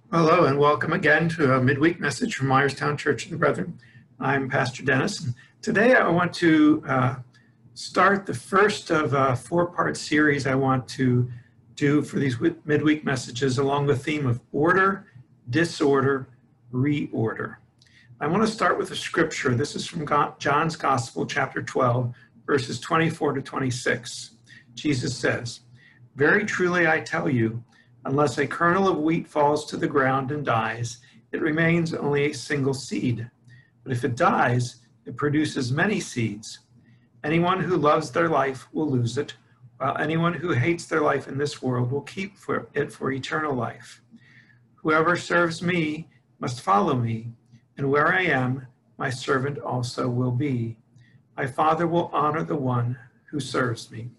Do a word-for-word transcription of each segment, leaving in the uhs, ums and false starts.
Hello and welcome again to a midweek message from Myerstown Church and Brethren. I'm Pastor Dennis. And today I want to uh, start the first of a four-part series I want to do for these midweek messages along the theme of order, disorder, reorder. I want to start with a scripture. This is from John's Gospel, chapter twelve, verses twenty-four to twenty-six. Jesus says, "Very truly I tell you, unless a kernel of wheat falls to the ground and dies, it remains only a single seed. But if it dies, it produces many seeds. Anyone who loves their life will lose it, while anyone who hates their life in this world will keep for it for eternal life. Whoever serves me must follow me, and where I am, my servant also will be. My Father will honor the one who serves me."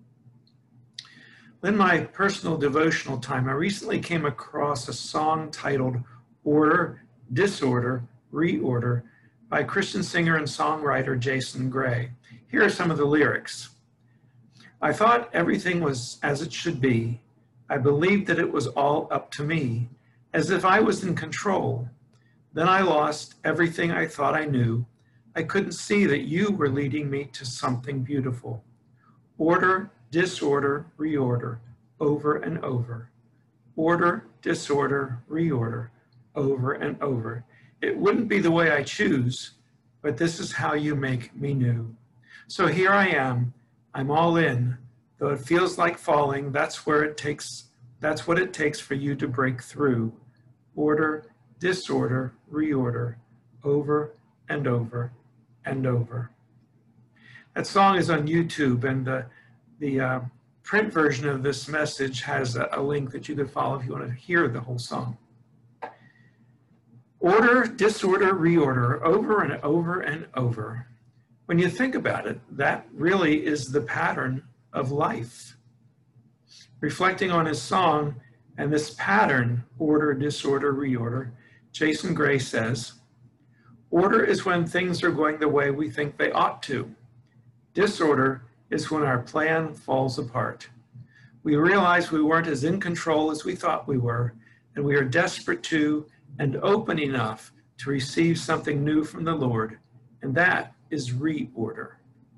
In my personal devotional time, I recently came across a song titled Order, Disorder, Reorder by Christian singer and songwriter Jason Gray. Here are some of the lyrics. "I thought everything was as it should be. I believed that it was all up to me, as if I was in control. Then I lost everything I thought I knew. I couldn't see that you were leading me to something beautiful. Order, disorder, reorder, over and over. Order, disorder, reorder, over and over. It wouldn't be the way I choose, but this is how you make me new. So here I am, I'm all in. Though it feels like falling, that's where it takes, that's what it takes for you to break through. Order, disorder, reorder, over and over and over." That song is on YouTube, and the The uh, print version of this message has a, a link that you could follow if you want to hear the whole song. Order, disorder, reorder, over and over and over. When you think about it, that really is the pattern of life. Reflecting on his song and this pattern, order, disorder, reorder, Jason Gray says, "Order is when things are going the way we think they ought to. Disorder is when our plan falls apart. We realize we weren't as in control as we thought we were, and we are desperate to and open enough to receive something new from the Lord, and that is reorder."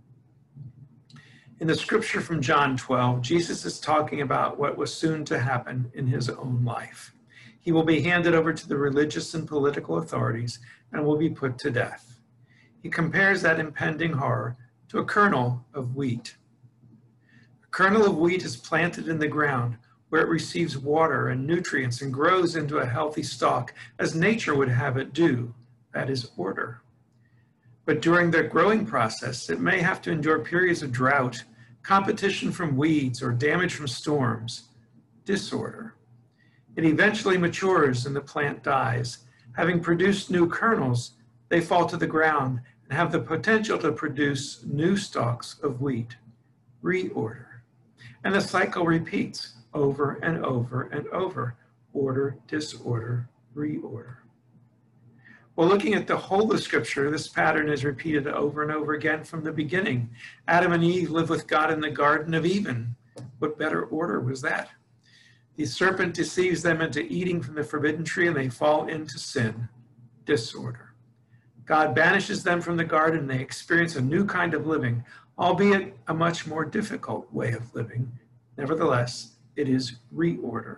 In the scripture from John twelve, Jesus is talking about what was soon to happen in his own life. He will be handed over to the religious and political authorities and will be put to death. He compares that impending horror to a kernel of wheat. A kernel of wheat is planted in the ground where it receives water and nutrients and grows into a healthy stalk as nature would have it do. That is order. But during the growing process, it may have to endure periods of drought, competition from weeds, or damage from storms. Disorder. It eventually matures and the plant dies. Having produced new kernels, they fall to the ground and have the potential to produce new stalks of wheat. Reorder. And the cycle repeats over and over and over. Order, disorder, reorder. Well, looking at the whole of Scripture, this pattern is repeated over and over again from the beginning. Adam and Eve lived with God in the Garden of Eden. What better order was that? The serpent deceives them into eating from the forbidden tree, and they fall into sin. Disorder. God banishes them from the garden, and they experience a new kind of living, albeit a much more difficult way of living. Nevertheless, it is reorder.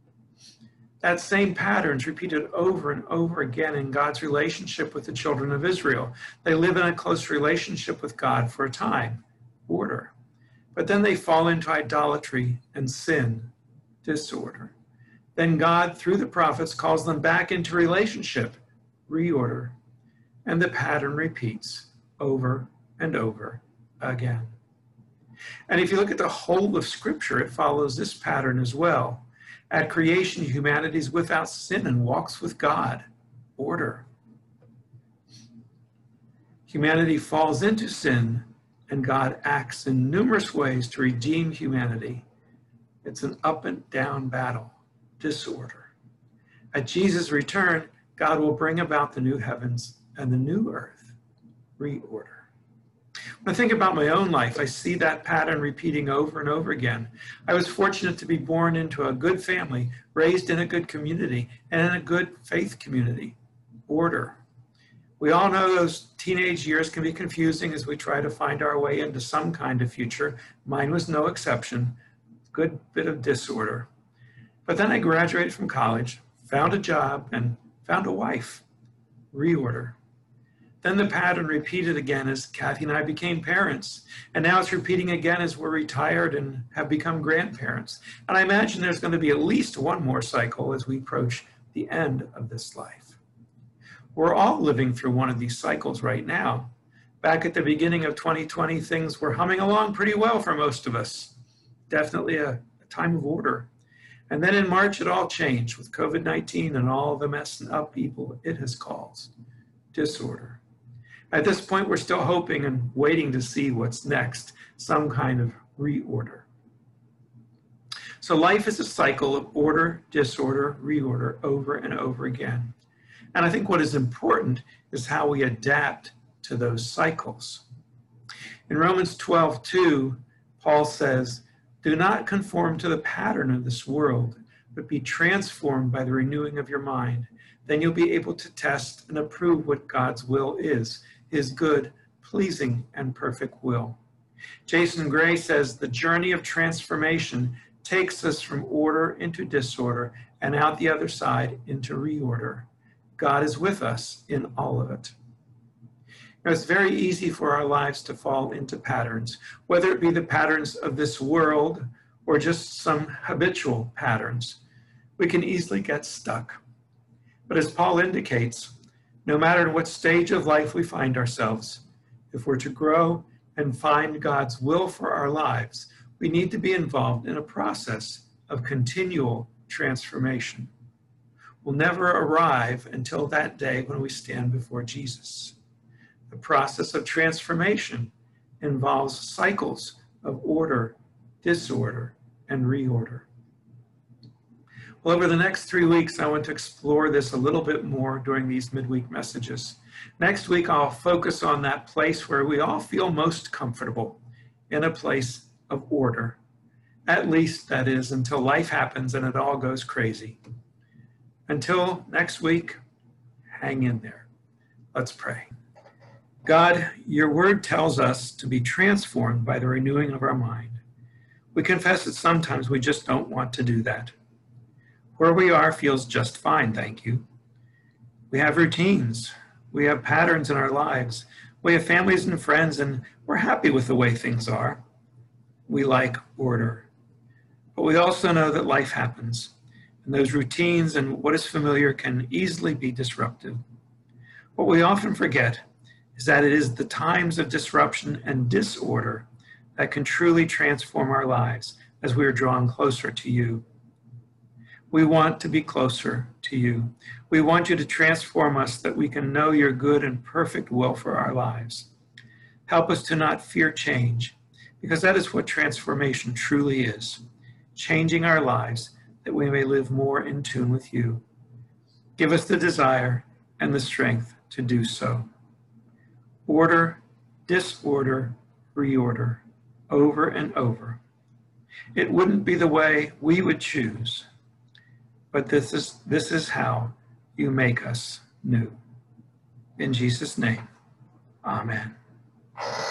That same pattern is repeated over and over again in God's relationship with the children of Israel. They live in a close relationship with God for a time, order. But then they fall into idolatry and sin, disorder. Then God, through the prophets, calls them back into relationship, reorder. And the pattern repeats over and over again. And if you look at the whole of Scripture, it follows this pattern as well. At creation, humanity is without sin and walks with God. Order. Humanity falls into sin, and God acts in numerous ways to redeem humanity. It's an up and down battle. Disorder. At Jesus' return, God will bring about the new heavens and the new earth. Reorder. When I think about my own life, I see that pattern repeating over and over again. I was fortunate to be born into a good family, raised in a good community, and in a good faith community. Order. We all know those teenage years can be confusing as we try to find our way into some kind of future. Mine was no exception. Good bit of disorder. But then I graduated from college, found a job, and found a wife. Reorder. Then the pattern repeated again as Kathy and I became parents. And now it's repeating again as we're retired and have become grandparents. And I imagine there's going to be at least one more cycle as we approach the end of this life. We're all living through one of these cycles right now. Back at the beginning of twenty twenty, things were humming along pretty well for most of us. Definitely a, a time of order. And then in March, it all changed with COVID nineteen and all the mess and upheaval it has caused. Disorder. At this point, we're still hoping and waiting to see what's next, some kind of reorder. So life is a cycle of order, disorder, reorder over and over again. And I think what is important is how we adapt to those cycles. In Romans twelve two, Paul says, "Do not conform to the pattern of this world, but be transformed by the renewing of your mind. Then you'll be able to test and approve what God's will is, his good, pleasing, and perfect will." Jason Gray says, "The journey of transformation takes us from order into disorder and out the other side into reorder. God is with us in all of it." Now, it's very easy for our lives to fall into patterns, whether it be the patterns of this world or just some habitual patterns. We can easily get stuck. But as Paul indicates, no matter in what stage of life we find ourselves, if we're to grow and find God's will for our lives, we need to be involved in a process of continual transformation. We'll never arrive until that day when we stand before Jesus. The process of transformation involves cycles of order, disorder, and reorder. Well, over the next three weeks, I want to explore this a little bit more during these midweek messages. Next week, I'll focus on that place where we all feel most comfortable, in a place of order. At least, that is, until life happens and it all goes crazy. Until next week, hang in there. Let's pray. God, your word tells us to be transformed by the renewing of our mind. We confess that sometimes we just don't want to do that. Where we are feels just fine, thank you. We have routines. We have patterns in our lives. We have families and friends, and we're happy with the way things are. We like order. But we also know that life happens, and those routines and what is familiar can easily be disruptive. What we often forget is that it is the times of disruption and disorder that can truly transform our lives as we are drawn closer to you. We want to be closer to you. We want you to transform us that we can know your good and perfect will for our lives. Help us to not fear change, because that is what transformation truly is, changing our lives that we may live more in tune with you. Give us the desire and the strength to do so. Order, disorder, reorder, over and over. It wouldn't be the way we would choose, but this is, this is how you make us new. In Jesus' name, amen.